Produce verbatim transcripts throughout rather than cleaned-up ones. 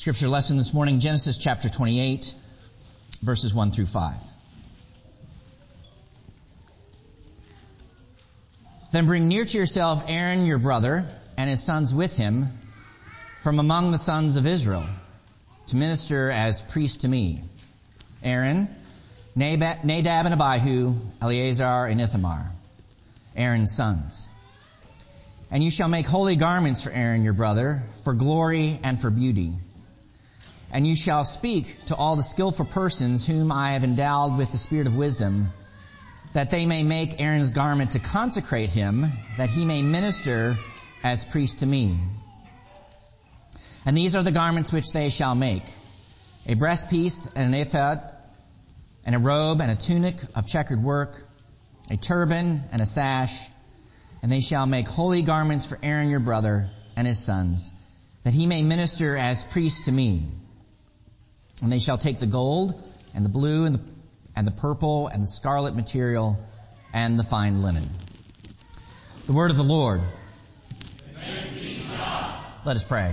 Scripture lesson this morning, Genesis chapter twenty-eight, verses one through five. Then bring near to yourself Aaron your brother and his sons with him from among the sons of Israel to minister as priests to me. Aaron, Nadab and Abihu, Eleazar and Ithamar, Aaron's sons. And you shall make holy garments for Aaron your brother, for glory and for beauty. And you shall speak to all the skillful persons whom I have endowed with the spirit of wisdom, that they may make Aaron's garment to consecrate him, that he may minister as priest to me. And these are the garments which they shall make: a breastpiece and an ephod, and a robe and a tunic of checkered work, a turban and a sash. And they shall make holy garments for Aaron your brother and his sons, that he may minister as priest to me. And they shall take the gold and the blue and the, and the purple and the scarlet material and the fine linen. The word of the Lord. Thanks be to God. Let us pray.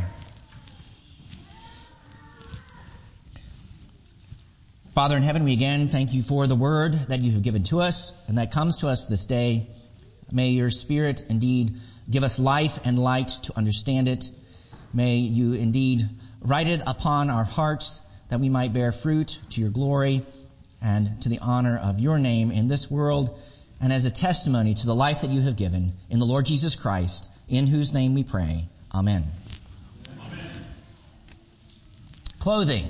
Father in heaven, we again thank you for the word that you have given to us and that comes to us this day. May your Spirit indeed give us life and light to understand it. May you indeed write it upon our hearts that we might bear fruit to your glory and to the honor of your name in this world, and as a testimony to the life that you have given in the Lord Jesus Christ, in whose name we pray. Amen. Amen. Clothing.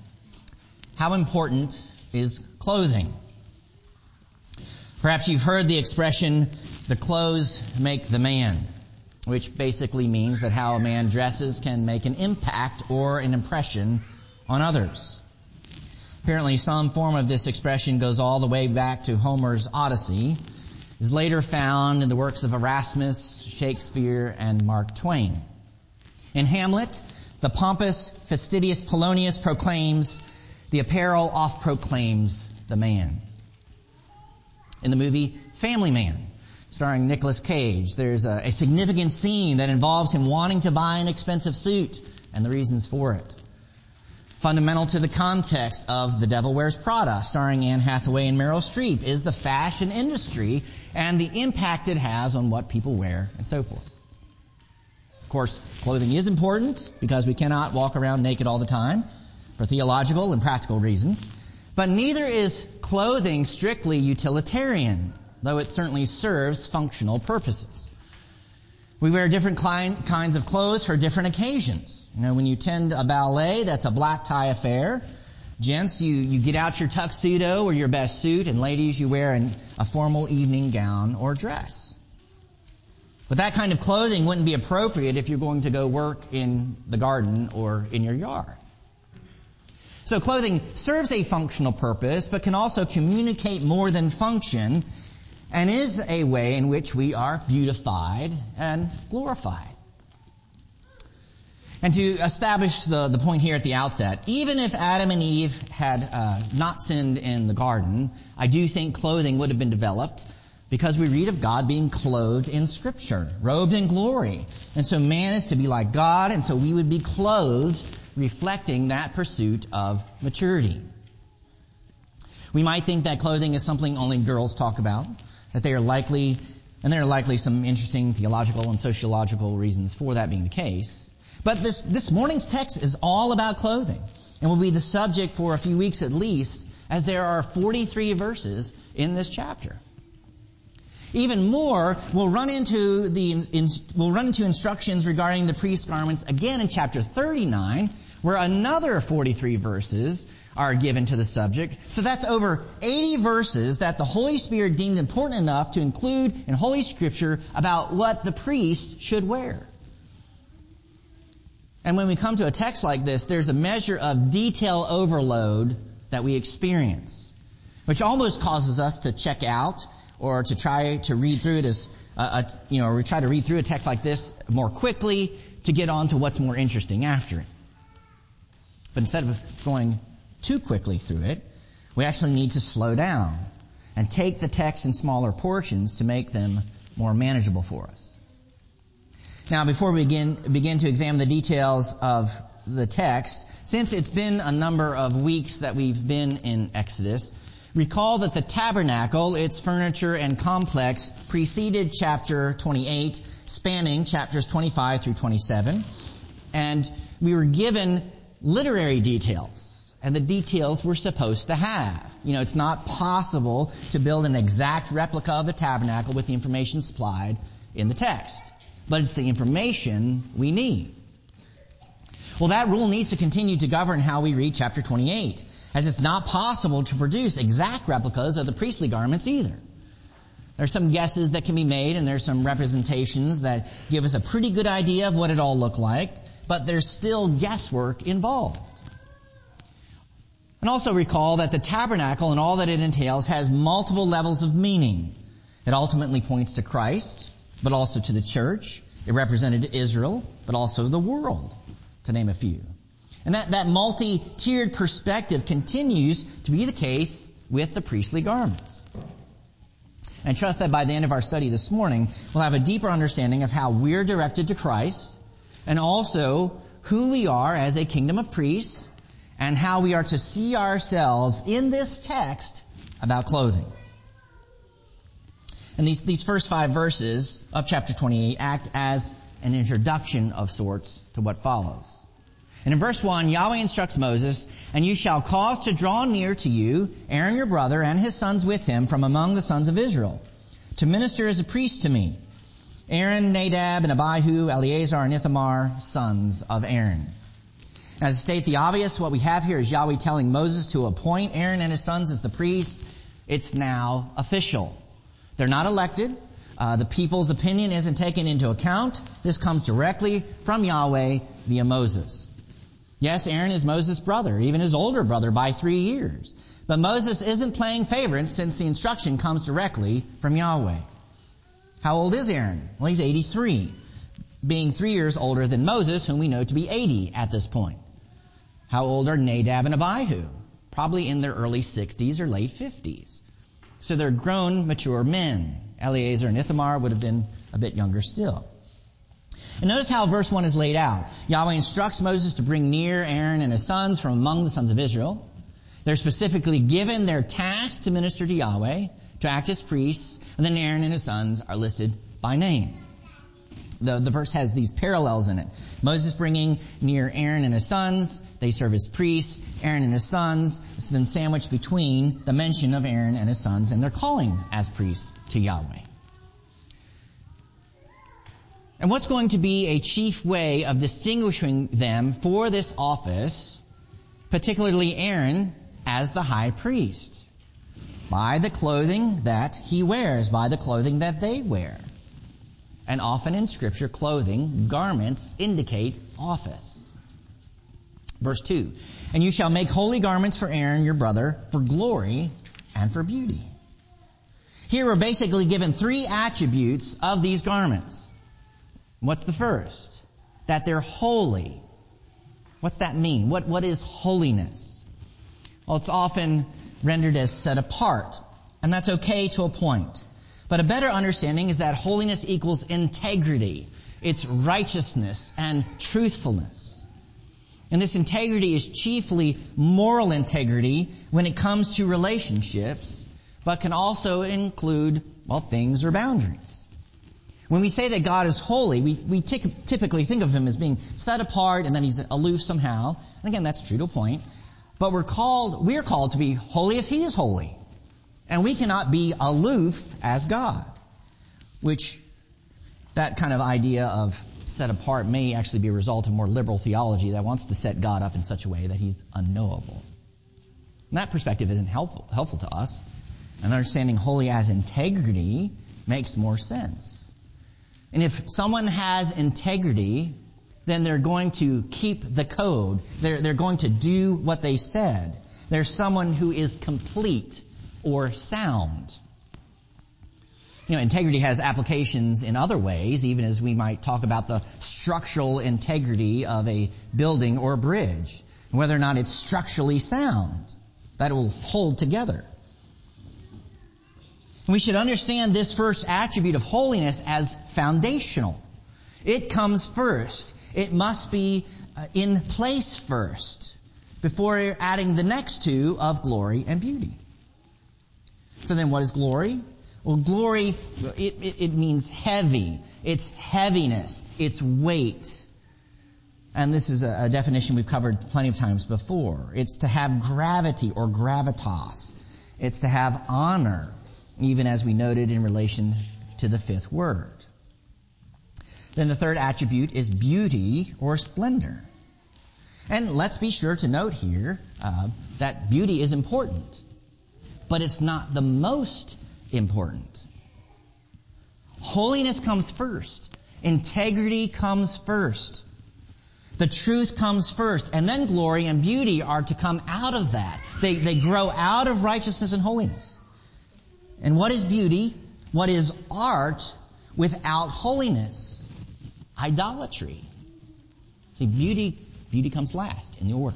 How important is clothing? Perhaps you've heard the expression, the clothes make the man, which basically means that how a man dresses can make an impact or an impression on others. Apparently some form of this expression goes all the way back to Homer's Odyssey, is later found in the works of Erasmus, Shakespeare, and Mark Twain. In Hamlet, the pompous, fastidious Polonius proclaims, the apparel oft proclaims the man. In the movie Family Man, starring Nicolas Cage, there's a, a significant scene that involves him wanting to buy an expensive suit and the reasons for it. Fundamental to the context of The Devil Wears Prada, starring Anne Hathaway and Meryl Streep, is the fashion industry and the impact it has on what people wear and so forth. Of course, clothing is important because we cannot walk around naked all the time for theological and practical reasons. But neither is clothing strictly utilitarian, though it certainly serves functional purposes. We wear different kind, kinds of clothes for different occasions. You know, when you attend a ballet, that's a black tie affair. Gents, you, you get out your tuxedo or your best suit, and ladies, you wear an, a formal evening gown or dress. But that kind of clothing wouldn't be appropriate if you're going to go work in the garden or in your yard. So clothing serves a functional purpose, but can also communicate more than function, and is a way in which we are beautified and glorified. And to establish the, the point here at the outset, even if Adam and Eve had uh, not sinned in the garden, I do think clothing would have been developed because we read of God being clothed in Scripture, robed in glory. And so man is to be like God, and so we would be clothed, reflecting that pursuit of maturity. We might think that clothing is something only girls talk about, that they are likely, and there are likely some interesting theological and sociological reasons for that being the case. But this, this morning's text is all about clothing, and will be the subject for a few weeks at least, as there are forty-three verses in this chapter. Even more, we'll run into the in, we'll run into instructions regarding the priest's garments again in chapter thirty-nine, where another forty-three verses are given to the subject. So that's over eighty verses that the Holy Spirit deemed important enough to include in Holy Scripture about what the priest should wear. And when we come to a text like this, there's a measure of detail overload that we experience, which almost causes us to check out or to try to read through it as, uh, a, you know, or we try to read through a text like this more quickly to get on to what's more interesting after it. But instead of going too quickly through it, we actually need to slow down and take the text in smaller portions to make them more manageable for us. Now, before we begin, begin to examine the details of the text, since it's been a number of weeks that we've been in Exodus, recall that the tabernacle, its furniture and complex, preceded chapter twenty-eight, spanning chapters twenty-five through twenty-seven. And we were given literary details, and the details we're supposed to have. You know, it's not possible to build an exact replica of the tabernacle with the information supplied in the text. But it's the information we need. Well, that rule needs to continue to govern how we read chapter twenty-eight, as it's not possible to produce exact replicas of the priestly garments either. There's some guesses that can be made, and there's some representations that give us a pretty good idea of what it all looked like, but there's still guesswork involved. And also recall that the tabernacle and all that it entails has multiple levels of meaning. It ultimately points to Christ, but also to the church. It represented Israel, but also the world, to name a few. And that, that multi-tiered perspective continues to be the case with the priestly garments. And I trust that by the end of our study this morning, we'll have a deeper understanding of how we're directed to Christ, and also who we are as a kingdom of priests, and how we are to see ourselves in this text about clothing. And these, these first five verses of chapter twenty-eight act as an introduction of sorts to what follows. And in verse one, Yahweh instructs Moses, "And you shall cause to draw near to you Aaron your brother and his sons with him from among the sons of Israel, to minister as a priest to me. Aaron, Nadab, and Abihu, Eleazar, and Ithamar, sons of Aaron." Now, to state the obvious, what we have here is Yahweh telling Moses to appoint Aaron and his sons as the priests. It's now official. They're not elected. Uh, the people's opinion isn't taken into account. This comes directly from Yahweh via Moses. Yes, Aaron is Moses' brother, even his older brother by three years. But Moses isn't playing favorites since the instruction comes directly from Yahweh. How old is Aaron? Well, he's eighty-three, being three years older than Moses, whom we know to be eighty at this point. How old are Nadab and Abihu? Probably in their early sixties or late fifties. So they're grown, mature men. Eleazar and Ithamar would have been a bit younger still. And notice how verse one is laid out. Yahweh instructs Moses to bring near Aaron and his sons from among the sons of Israel. They're specifically given their task to minister to Yahweh, to act as priests, and then Aaron and his sons are listed by name. The, the verse has these parallels in it. Moses bringing near Aaron and his sons. They serve as priests. Aaron and his sons. It's then sandwiched between the mention of Aaron and his sons and their calling as priests to Yahweh. And what's going to be a chief way of distinguishing them for this office, particularly Aaron as the high priest? By the clothing that he wears, by the clothing that they wear. And often in Scripture, clothing, garments, indicate office. Verse two, "And you shall make holy garments for Aaron your brother, for glory and for beauty." Here we're basically given three attributes of these garments. What's the first? That they're holy. What's that mean? What, what is holiness? Well, it's often rendered as set apart, and that's okay to a point. But a better understanding is that holiness equals integrity. It's righteousness and truthfulness. And this integrity is chiefly moral integrity when it comes to relationships, but can also include, well, things or boundaries. When we say that God is holy, we, we t- typically think of him as being set apart and then he's aloof somehow. And again, that's true to a point. But we're called, we're called to be holy as he is holy. And we cannot be aloof as God, which that kind of idea of set apart may actually be a result of more liberal theology that wants to set God up in such a way that he's unknowable. And that perspective isn't helpful, helpful to us. And understanding holy as integrity makes more sense. And if someone has integrity, then they're going to keep the code. They're, they're going to do what they said. There's someone who is complete or sound. You know, integrity has applications in other ways, even as we might talk about the structural integrity of a building or a bridge, and whether or not it's structurally sound, that it will hold together. And we should understand this first attribute of holiness as foundational. It comes first. It must be uh, in place first before adding the next two of glory and beauty. So then what is glory? Well, glory, it, it, it means heavy. It's heaviness. It's weight. And this is a, a definition we've covered plenty of times before. It's to have gravity or gravitas. It's to have honor, even as we noted in relation to the fifth word. Then the third attribute is beauty or splendor. And let's be sure to note here uh, that beauty is important, but it's not the most important. Holiness comes first. Integrity comes first. The truth comes first, and then glory and beauty are to come out of that. They, they grow out of righteousness and holiness. And what is beauty? What is art without holiness? Idolatry. See, beauty, beauty comes last in the order.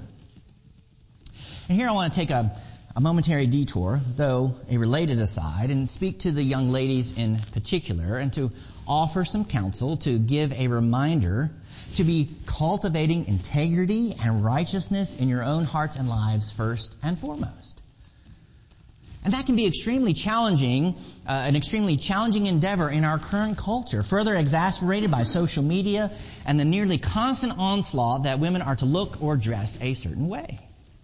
And here I want to take a, a momentary detour, though a related aside, and speak to the young ladies in particular, and to offer some counsel, to give a reminder to be cultivating integrity and righteousness in your own hearts and lives first and foremost. And that can be extremely challenging, uh, an extremely challenging endeavor in our current culture, further exacerbated by social media and the nearly constant onslaught that women are to look or dress a certain way.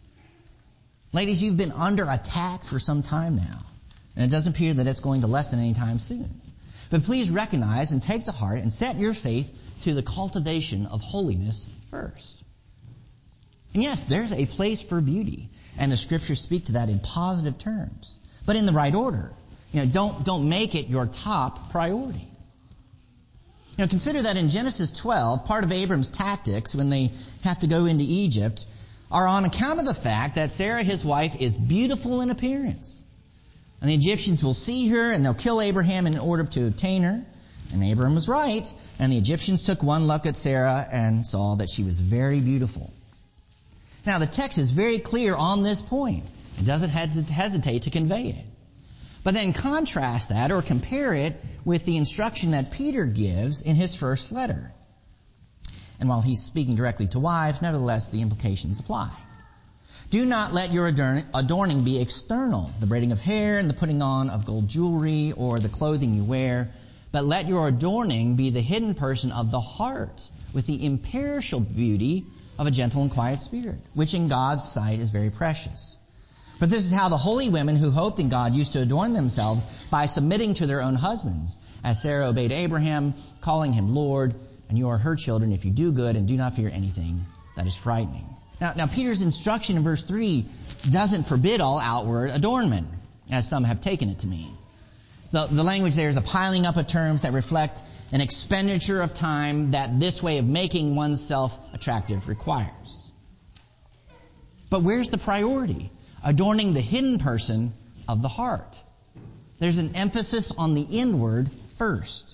Ladies, you've been under attack for some time now, and it doesn't appear that it's going to lessen anytime soon. But please recognize and take to heart and set your faith to the cultivation of holiness first. And yes, there's a place for beauty, and the scriptures speak to that in positive terms, but in the right order. You know, don't don't make it your top priority. You know, consider that in Genesis twelve, part of Abram's tactics when they have to go into Egypt are on account of the fact that Sarah, his wife, is beautiful in appearance. And the Egyptians will see her and they'll kill Abraham in order to obtain her. And Abraham was right. And the Egyptians took one look at Sarah and saw that she was very beautiful. Now the text is very clear on this point. It doesn't hesitate to convey it. But then contrast that or compare it with the instruction that Peter gives in his first letter. And while he's speaking directly to wives, nevertheless the implications apply. Do not let your adorning be external, the braiding of hair and the putting on of gold jewelry or the clothing you wear, but let your adorning be the hidden person of the heart with the imperishable beauty of a gentle and quiet spirit, which in God's sight is very precious. But this is how the holy women who hoped in God used to adorn themselves, by submitting to their own husbands, as Sarah obeyed Abraham, calling him Lord, and you are her children if you do good and do not fear anything that is frightening. Now, now Peter's instruction in verse three doesn't forbid all outward adornment, as some have taken it to mean. The, the language there is a piling up of terms that reflect an expenditure of time that this way of making oneself attractive requires. But where's the priority? Adorning the hidden person of the heart. There's an emphasis on the inward first.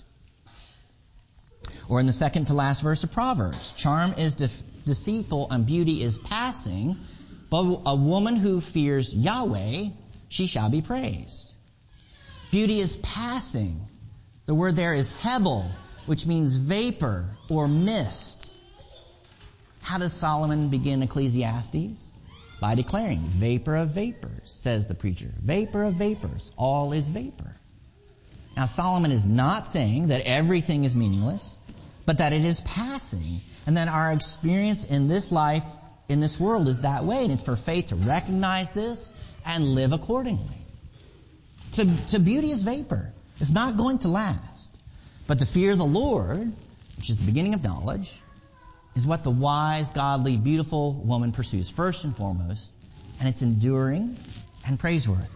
Or in the second to last verse of Proverbs, charm is de- deceitful and beauty is passing, but a woman who fears Yahweh, she shall be praised. Beauty is passing. The word there is hebel, which means vapor or mist. How does Solomon begin Ecclesiastes? By declaring, vapor of vapors, says the preacher. Vapor of vapors. All is vapor. Now Solomon is not saying that everything is meaningless, but that it is passing, and that our experience in this life, in this world, is that way. And it's for faith to recognize this and live accordingly. So, so beauty is vapor. It's not going to last. But the fear of the Lord, which is the beginning of knowledge, is what the wise, godly, beautiful woman pursues first and foremost, and it's enduring and praiseworthy.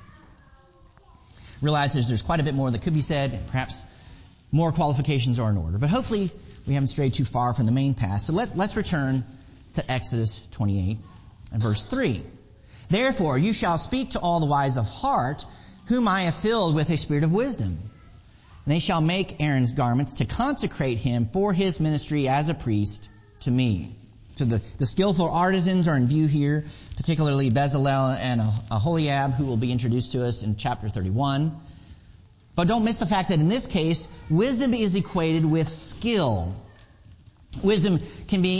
Realize there's, there's quite a bit more that could be said, and perhaps more qualifications are in order. But hopefully we haven't strayed too far from the main path. So let's, let's return to Exodus twenty-eight and verse three. Therefore you shall speak to all the wise of heart, whom I have filled with a spirit of wisdom. And they shall make Aaron's garments to consecrate him for his ministry as a priest to me. So the, the skillful artisans are in view here, particularly Bezalel and Aholiab, who will be introduced to us in chapter thirty-one. But don't miss the fact that in this case, wisdom is equated with skill. Wisdom can be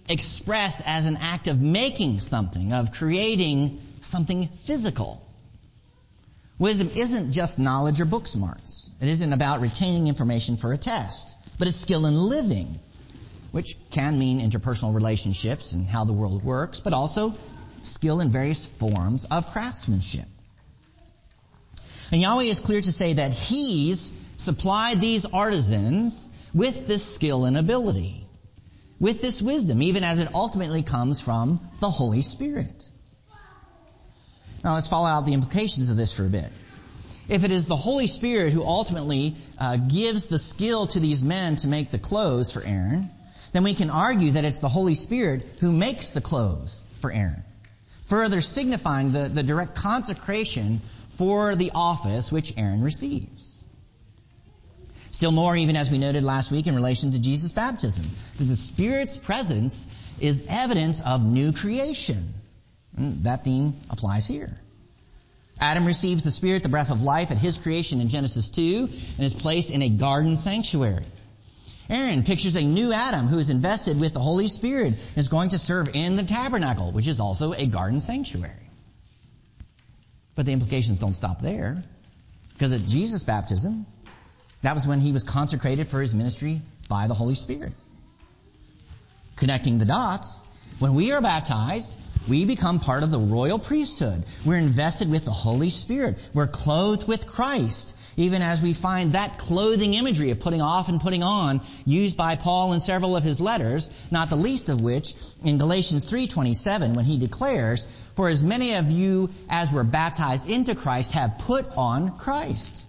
expressed as an act of making something, of creating something physical. Wisdom isn't just knowledge or book smarts. It isn't about retaining information for a test, but it's skill in living, which can mean interpersonal relationships and how the world works, but also skill in various forms of craftsmanship. And Yahweh is clear to say that He's supplied these artisans with this skill and ability, with this wisdom, even as it ultimately comes from the Holy Spirit. Now let's follow out the implications of this for a bit. If it is the Holy Spirit who ultimately uh, gives the skill to these men to make the clothes for Aaron, then we can argue that it's the Holy Spirit who makes the clothes for Aaron, further signifying the, the direct consecration for the office which Aaron receives. Still more, even as we noted last week in relation to Jesus' baptism, that the Spirit's presence is evidence of new creation. And that theme applies here. Adam receives the Spirit, the breath of life, at his creation in Genesis two, and is placed in a garden sanctuary. Aaron pictures a new Adam who is invested with the Holy Spirit and is going to serve in the tabernacle, which is also a garden sanctuary. But the implications don't stop there, because at Jesus' baptism, that was when he was consecrated for his ministry by the Holy Spirit. Connecting the dots, when we are baptized, we become part of the royal priesthood. We're invested with the Holy Spirit. We're clothed with Christ, even as we find that clothing imagery of putting off and putting on used by Paul in several of his letters, not the least of which in Galatians three twenty-seven, when he declares, "For as many of you as were baptized into Christ have put on Christ."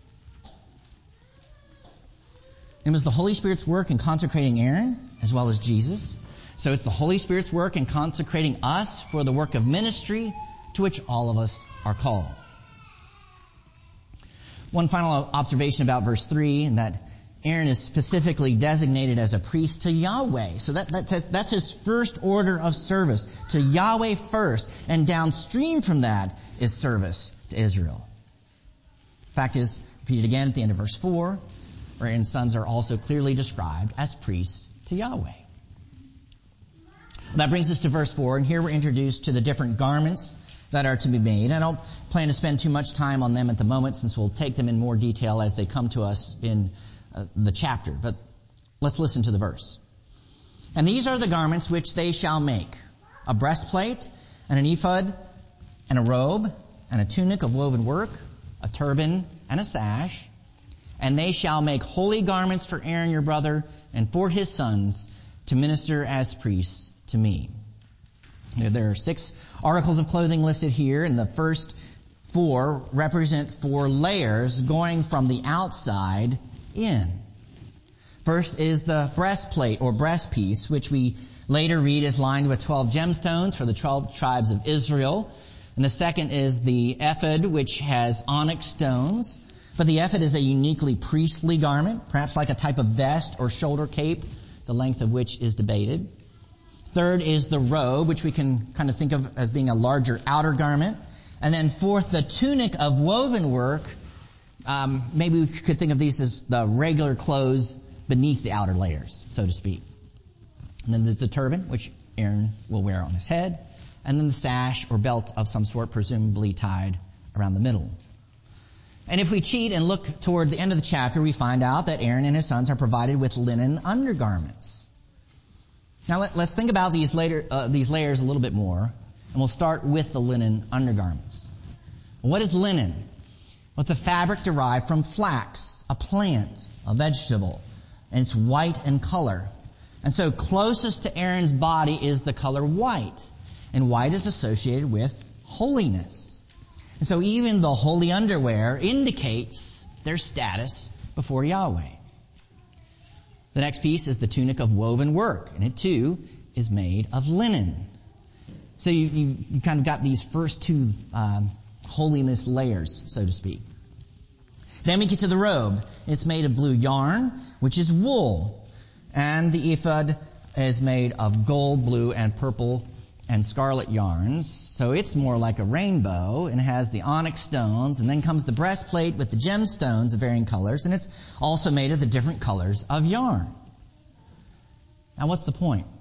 It was the Holy Spirit's work in consecrating Aaron, as well as Jesus. So it's the Holy Spirit's work in consecrating us for the work of ministry to which all of us are called. One final observation about verse three, and that Aaron is specifically designated as a priest to Yahweh. So that, that that's his first order of service, to Yahweh first, and downstream from that is service to Israel. Fact is, repeated again at the end of verse four, where Aaron's sons are also clearly described as priests to Yahweh. That brings us to verse four, and here we're introduced to the different garments that are to be made. I don't plan to spend too much time on them at the moment, since we'll take them in more detail as they come to us in uh, the chapter. But let's listen to the verse. "And these are the garments which they shall make: a breastplate, and an ephod, and a robe, and a tunic of woven work, a turban, and a sash. And they shall make holy garments for Aaron your brother, and for his sons, to minister as priests to me." There are six articles of clothing listed here, and the first four represent four layers going from the outside in. First is the breastplate or breastpiece, which we later read is lined with twelve gemstones for the twelve tribes of Israel. And the second is the ephod, which has onyx stones. But the ephod is a uniquely priestly garment, perhaps like a type of vest or shoulder cape, the length of which is debated. Third is the robe, which we can kind of think of as being a larger outer garment. And then fourth, the tunic of woven work. Um, maybe we could think of these as the regular clothes beneath the outer layers, so to speak. And then there's the turban, which Aaron will wear on his head. And then the sash or belt of some sort, presumably tied around the middle. And if we cheat and look toward the end of the chapter, we find out that Aaron and his sons are provided with linen undergarments. Now let, let's think about these later uh, these layers a little bit more, and we'll start with the linen undergarments. What is linen? Well, it's a fabric derived from flax, a plant, a vegetable, and it's white in color. And so closest to Aaron's body is the color white, and white is associated with holiness. And so even the holy underwear indicates their status before Yahweh. The next piece is the tunic of woven work, and it too is made of linen. So you, you, you kind of got these first two um, holiness layers, so to speak. Then we get to the robe. It's made of blue yarn, which is wool. And the ephod is made of gold, blue, and purple and scarlet yarns. So it's more like a rainbow and has the onyx stones. And then comes the breastplate with the gemstones of varying colors. And it's also made of the different colors of yarn. Now what's the point?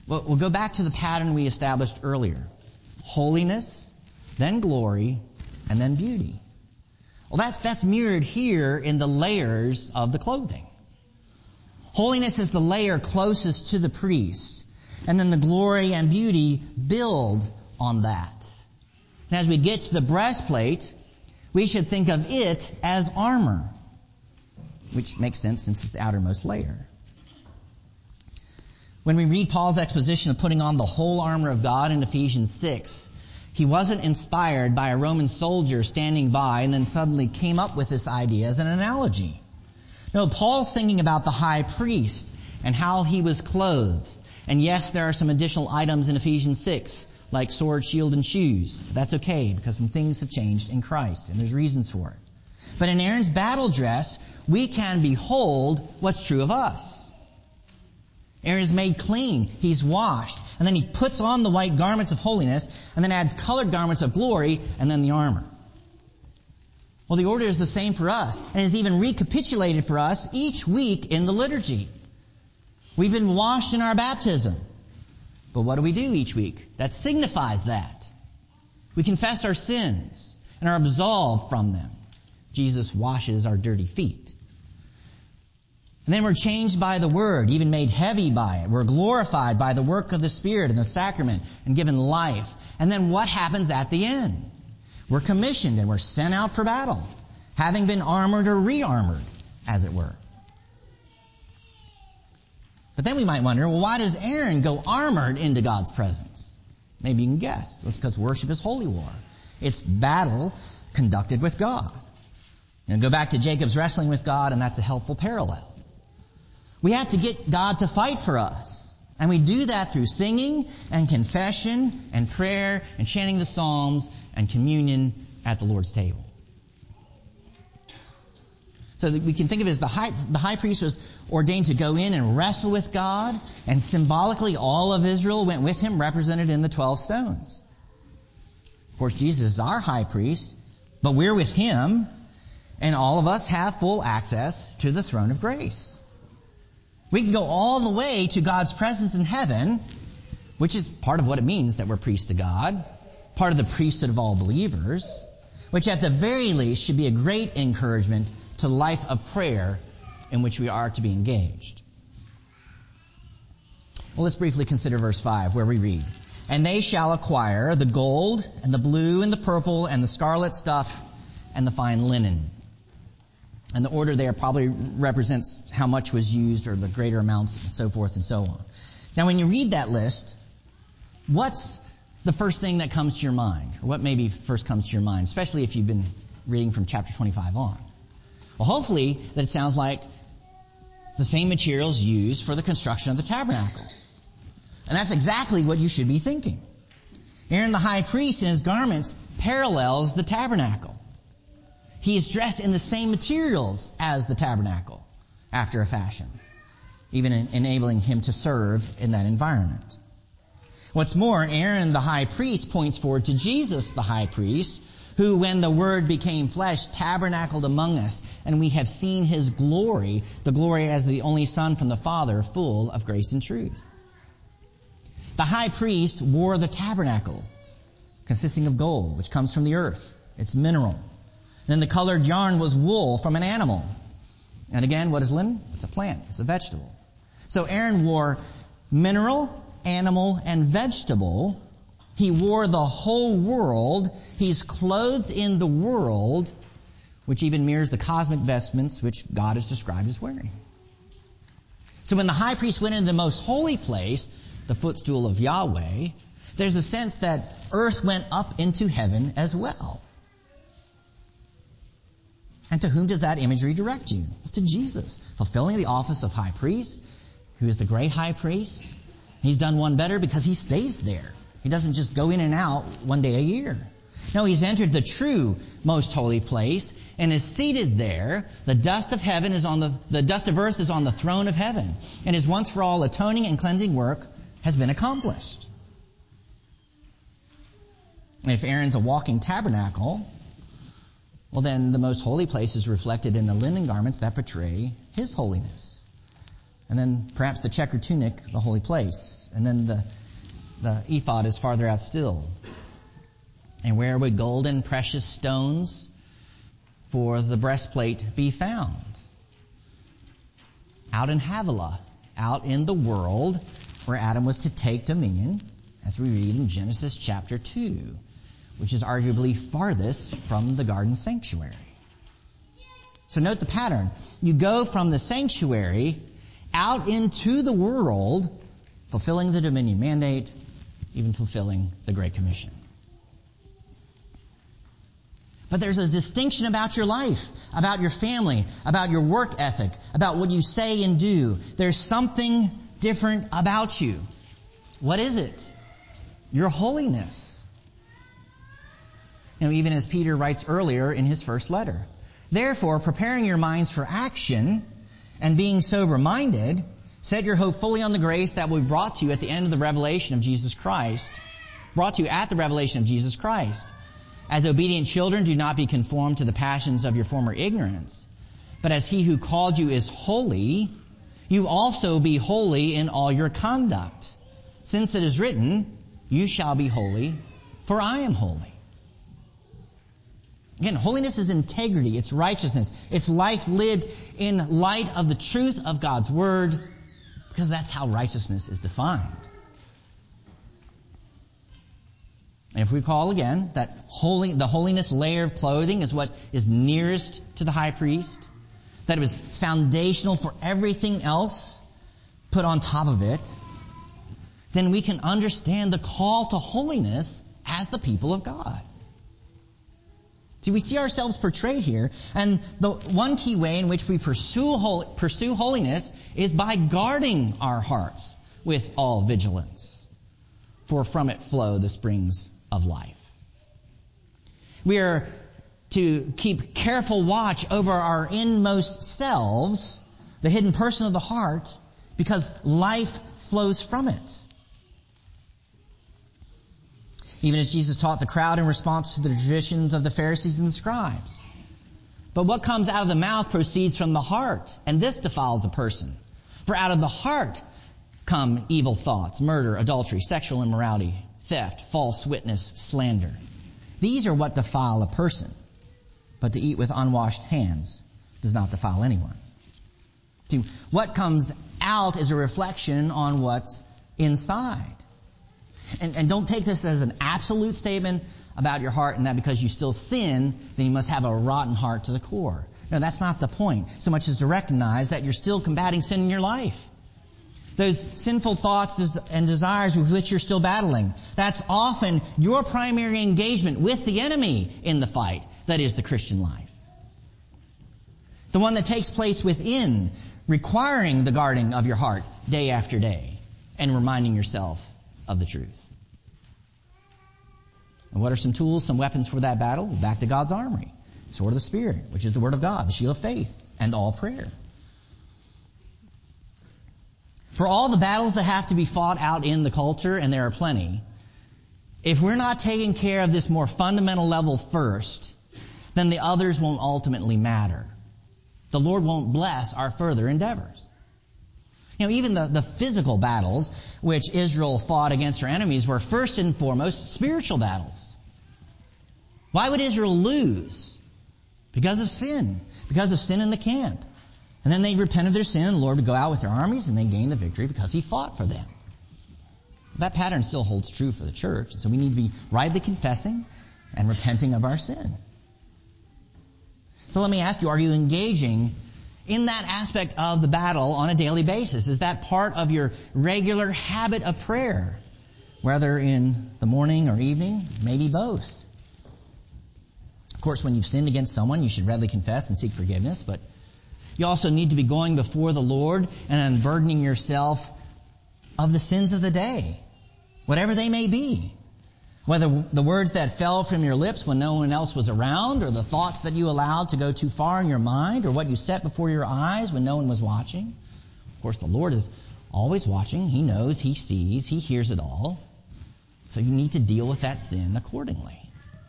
Well, we'll go back to the pattern we established earlier. Holiness, then glory, and then beauty. Well, that's, that's mirrored here in the layers of the clothing. Holiness is the layer closest to the priest, and then the glory and beauty build on that. And as we get to the breastplate, we should think of it as armor, which makes sense since it's the outermost layer. When we read Paul's exposition of putting on the whole armor of God in Ephesians six, he wasn't inspired by a Roman soldier standing by and then suddenly came up with this idea as an analogy. No, Paul's thinking about the high priest and how he was clothed. And yes, there are some additional items in Ephesians six, like sword, shield, and shoes. That's okay, because some things have changed in Christ, and there's reasons for it. But in Aaron's battle dress, we can behold what's true of us. Aaron is made clean. He's washed. And then he puts on the white garments of holiness, and then adds colored garments of glory, and then the armor. Well, the order is the same for us, and is even recapitulated for us each week in the liturgy. We've been washed in our baptism. But what do we do each week? That signifies that. We confess our sins and are absolved from them. Jesus washes our dirty feet. And then we're changed by the Word, even made heavy by it. We're glorified by the work of the Spirit and the sacrament and given life. And then what happens at the end? We're commissioned and we're sent out for battle, having been armored or re-armored, as it were. But then we might wonder, well, why does Aaron go armored into God's presence? Maybe you can guess. It's because worship is holy war. It's battle conducted with God. And go back to Jacob's wrestling with God, and that's a helpful parallel. We have to get God to fight for us. And we do that through singing and confession and prayer and chanting the Psalms and communion at the Lord's table. So that we can think of it as the high, the high priest was ordained to go in and wrestle with God, and symbolically all of Israel went with him, represented in the twelve stones. Of course, Jesus is our high priest, but we're with him, and all of us have full access to the throne of grace. We can go all the way to God's presence in heaven, which is part of what it means that we're priests to God, part of the priesthood of all believers, which at the very least should be a great encouragement to the life of prayer in which we are to be engaged. Well, let's briefly consider verse five, where we read, "And they shall acquire the gold and the blue and the purple and the scarlet stuff and the fine linen." And the order there probably represents how much was used or the greater amounts and so forth and so on. Now, when you read that list, what's the first thing that comes to your mind? Or what maybe first comes to your mind, especially if you've been reading from chapter twenty-five on? Well, hopefully that it sounds like the same materials used for the construction of the tabernacle. And that's exactly what you should be thinking. Aaron the high priest in his garments parallels the tabernacle. He is dressed in the same materials as the tabernacle, after a fashion, even in enabling him to serve in that environment. What's more, Aaron the high priest points forward to Jesus the high priest, who, when the Word became flesh, tabernacled among us, and we have seen his glory, the glory as the only Son from the Father, full of grace and truth. The high priest wore the tabernacle, consisting of gold, which comes from the earth. It's mineral. Then the colored yarn was wool from an animal. And again, what is linen? It's a plant. It's a vegetable. So Aaron wore mineral, animal, and vegetable. He wore the whole world. He's clothed in the world, which even mirrors the cosmic vestments which God is described as wearing. So when the high priest went into the most holy place, the footstool of Yahweh, there's a sense that earth went up into heaven as well. And to whom does that imagery direct you? To Jesus, fulfilling the office of high priest, who is the great high priest. He's done one better because he stays there. He doesn't just go in and out one day a year. No, he's entered the true most holy place and is seated there. The dust of heaven is on the, the dust of earth is on the throne of heaven. And his once for all atoning and cleansing work has been accomplished. And if Aaron's a walking tabernacle, well, then the most holy place is reflected in the linen garments that portray his holiness. And then perhaps the checkered tunic, the holy place. And then the, the ephod is farther out still. And where would gold and precious stones for the breastplate be found? Out in Havilah, out in the world where Adam was to take dominion, as we read in Genesis chapter two, which is arguably farthest from the garden sanctuary. So note the pattern. You go from the sanctuary out into the world, fulfilling the dominion mandate, even fulfilling the Great Commission. But there's a distinction about your life, about your family, about your work ethic, about what you say and do. There's something different about you. What is it? Your holiness. You know, even as Peter writes earlier in his first letter. Therefore, preparing your minds for action and being sober-minded, set your hope fully on the grace that will be brought to you at the end of the revelation of Jesus Christ. Brought to you at the revelation of Jesus Christ. As obedient children, do not be conformed to the passions of your former ignorance. But as he who called you is holy, you also be holy in all your conduct. Since it is written, you shall be holy, for I am holy. Again, holiness is integrity, it's righteousness, it's life lived in light of the truth of God's Word, because that's how righteousness is defined. And if we recall again that holy, the holiness layer of clothing is what is nearest to the high priest, that it was foundational for everything else put on top of it, then we can understand the call to holiness as the people of God. See, we see ourselves portrayed here, and the one key way in which we pursue hol- pursue holiness is by guarding our hearts with all vigilance, for from it flow the springs of life. We are to keep careful watch over our inmost selves, the hidden person of the heart, because life flows from it. Even as Jesus taught the crowd in response to the traditions of the Pharisees and the scribes. But what comes out of the mouth proceeds from the heart, and this defiles a person. For out of the heart come evil thoughts, murder, adultery, sexual immorality, theft, false witness, slander. These are what defile a person. But to eat with unwashed hands does not defile anyone. See, what comes out is a reflection on what's inside. And, and don't take this as an absolute statement about your heart and that because you still sin, then you must have a rotten heart to the core. No, that's not the point. So much as to recognize that you're still combating sin in your life. Those sinful thoughts and desires with which you're still battling, that's often your primary engagement with the enemy in the fight that is the Christian life. The one that takes place within, requiring the guarding of your heart day after day and reminding yourself of the truth. And what are some tools, some weapons for that battle? Back to God's armory. Sword of the Spirit, which is the Word of God, the shield of faith, and all prayer. For all the battles that have to be fought out in the culture, and there are plenty, if we're not taking care of this more fundamental level first, then the others won't ultimately matter. The Lord won't bless our further endeavors. You know, even the, the physical battles which Israel fought against her enemies were first and foremost spiritual battles. Why would Israel lose? Because of sin. Because of sin in the camp. And then they repent of their sin, and the Lord would go out with their armies, and they gain the victory because He fought for them. That pattern still holds true for the church, and so we need to be rightly confessing and repenting of our sin. So let me ask you, are you engaging in that aspect of the battle on a daily basis? Is that part of your regular habit of prayer? Whether in the morning or evening, maybe both. Of course, when you've sinned against someone, you should readily confess and seek forgiveness, but you also need to be going before the Lord and unburdening yourself of the sins of the day, whatever they may be. Whether the words that fell from your lips when no one else was around, or the thoughts that you allowed to go too far in your mind, or what you set before your eyes when no one was watching. Of course, the Lord is always watching. He knows, He sees, He hears it all. So you need to deal with that sin accordingly.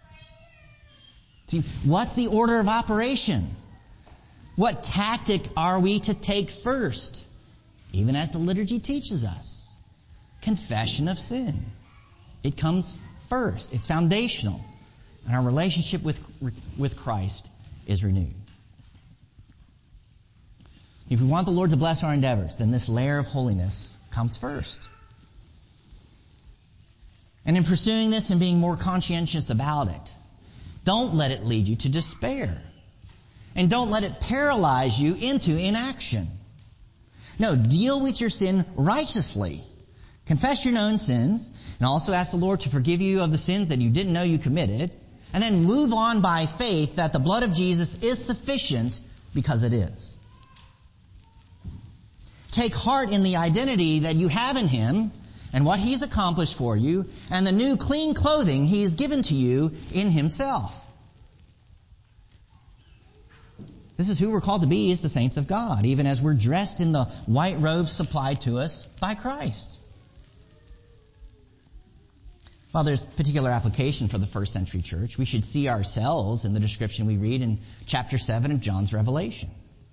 See, what's the order of operation? What tactic are we to take first? even as the liturgy teaches us. Confession of sin. It comes first. It's foundational. And our relationship with, with Christ is renewed. If we want the Lord to bless our endeavors, then this layer of holiness comes first. And in pursuing this and being more conscientious about it, don't let it lead you to despair. And don't let it paralyze you into inaction. No, deal with your sin righteously. Confess your known sins, and also ask the Lord to forgive you of the sins that you didn't know you committed, and then move on by faith that the blood of Jesus is sufficient, because it is. Take heart in the identity that you have in Him, and what He's accomplished for you, and the new clean clothing He has given to you in Himself. This is who we're called to be as the saints of God, even as we're dressed in the white robes supplied to us by Christ. While there's particular application for the first century church, we should see ourselves in the description we read in chapter seven of John's Revelation.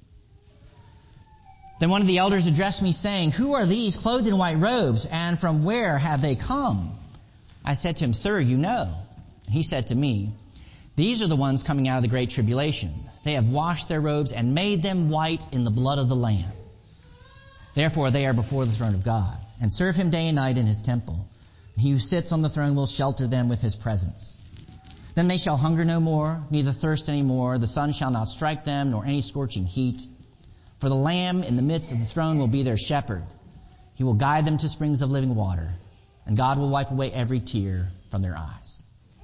Then one of the elders addressed me, saying, "Who are these clothed in white robes, and from where have they come?" I said to him, "Sir, you know." He said to me, "These are the ones coming out of the great tribulation. They have washed their robes and made them white in the blood of the Lamb. Therefore they are before the throne of God, and serve Him day and night in His temple. He who sits on the throne will shelter them with His presence. Then they shall hunger no more, neither thirst any more. The sun shall not strike them, nor any scorching heat. For the Lamb in the midst of the throne will be their shepherd. He will guide them to springs of living water, and God will wipe away every tear from their eyes."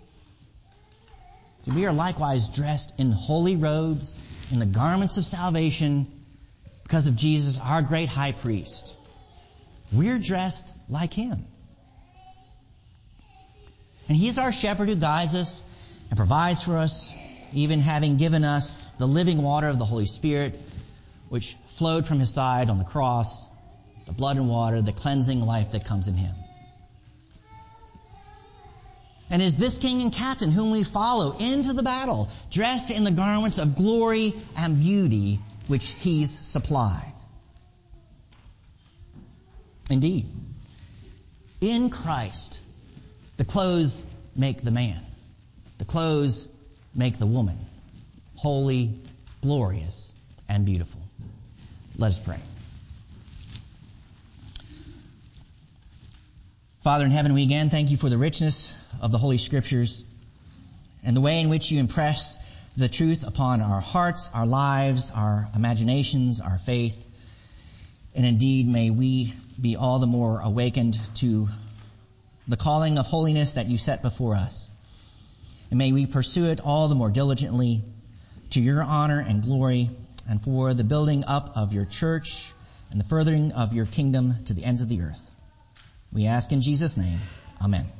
So we are likewise dressed in holy robes, in the garments of salvation, because of Jesus, our great high priest. We're dressed like Him. And He is our shepherd who guides us and provides for us, even having given us the living water of the Holy Spirit, which flowed from His side on the cross, the blood and water, the cleansing life that comes in Him. And is this King and Captain whom we follow into the battle, dressed in the garments of glory and beauty which He's supplied. Indeed, in Christ, the clothes make the man. The clothes make the woman. Holy, glorious, and beautiful. Let us pray. Father in heaven, we again thank You for the richness of the Holy Scriptures and the way in which You impress the truth upon our hearts, our lives, our imaginations, our faith. And indeed, may we be all the more awakened to the calling of holiness that You set before us. And may we pursue it all the more diligently to Your honor and glory, and for the building up of Your church and the furthering of Your kingdom to the ends of the earth. We ask in Jesus' name. Amen.